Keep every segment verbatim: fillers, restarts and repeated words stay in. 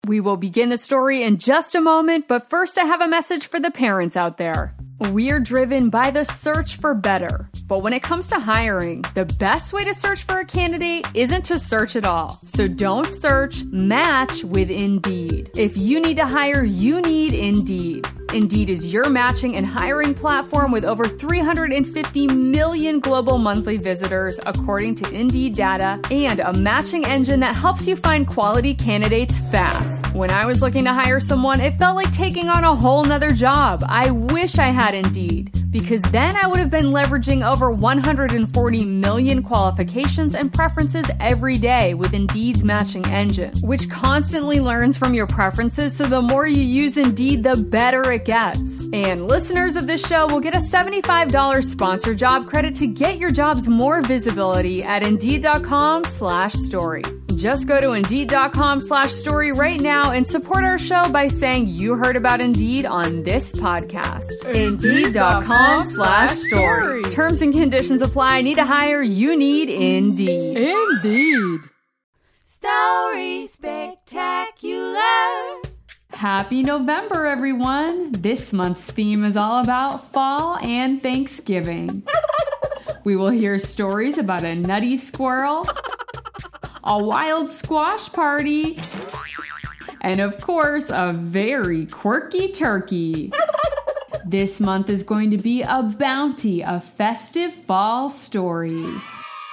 We will begin the story in just a moment, but first I have a message for the parents out there. We're driven by the search for better. But when it comes to hiring, the best way to search for a candidate isn't to search at all. So don't search, match with Indeed. If you need to hire, you need Indeed. Indeed is your matching and hiring platform with over three hundred fifty million global monthly visitors, according to Indeed data, and a matching engine that helps you find quality candidates fast. When I was looking to hire someone, it felt like taking on a whole nother job. I wish I had Indeed, because then I would have been leveraging over one hundred forty million qualifications and preferences every day with Indeed's matching engine, which constantly learns from your preferences, so the more you use Indeed, the better it gets. And listeners of this show will get a seventy-five dollars sponsor job credit to get your jobs more visibility at Indeed.com slash story. Just go to Indeed.com slash story right now and support our show by saying you heard about Indeed on this podcast. Indeed.com slash story. Terms and conditions apply. Need to hire? You need Indeed. Indeed. Story Spectacular. Happy November, everyone. This month's theme is all about fall and Thanksgiving. We will hear stories about a nutty squirrel, a wild squash party, and of course, a very quirky turkey. This month is going to be a bounty of festive fall stories.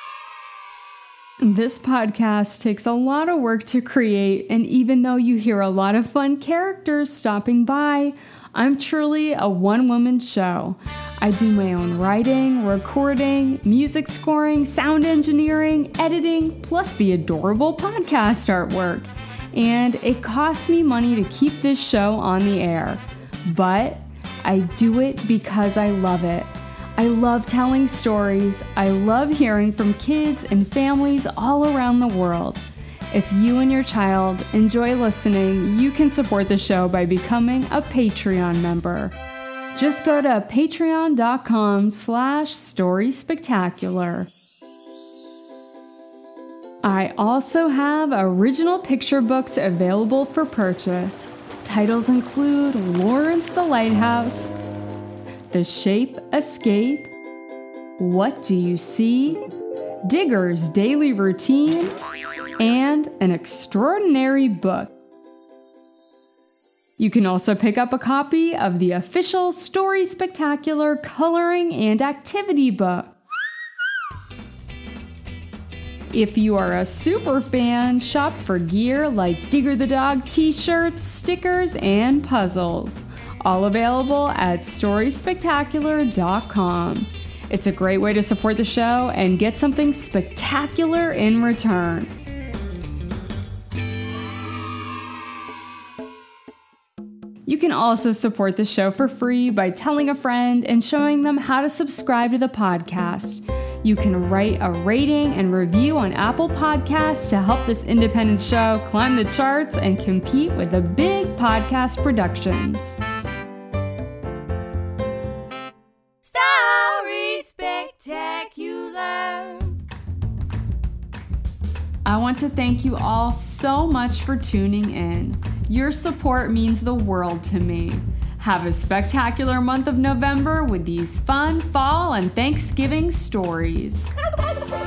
This podcast takes a lot of work to create, and even though you hear a lot of fun characters stopping by, I'm truly a one-woman show. I do my own writing, recording, music scoring, sound engineering, editing, plus the adorable podcast artwork. And it costs me money to keep this show on the air. But I do it because I love it. I love telling stories. I love hearing from kids and families all around the world. If you and your child enjoy listening, you can support the show by becoming a Patreon member. Just go to patreon.com slash story spectacular. I also have original picture books available for purchase. Titles include Lawrence the Lighthouse, The Shape Escape, What Do You See?, Digger's Daily Routine, and An Extraordinary Book. You can also pick up a copy of the official Story Spectacular coloring and activity book. If you are a super fan, shop for gear like Digger the Dog t-shirts, stickers, and puzzles. All available at story spectacular dot com. It's a great way to support the show and get something spectacular in return. You can also support the show for free by telling a friend and showing them how to subscribe to the podcast. You can write a rating and review on Apple Podcasts to help this independent show climb the charts and compete with the big podcast productions. Story Spectacular. I want to thank you all so much for tuning in. Your support means the world to me. Have a spectacular month of November with these fun fall and Thanksgiving stories.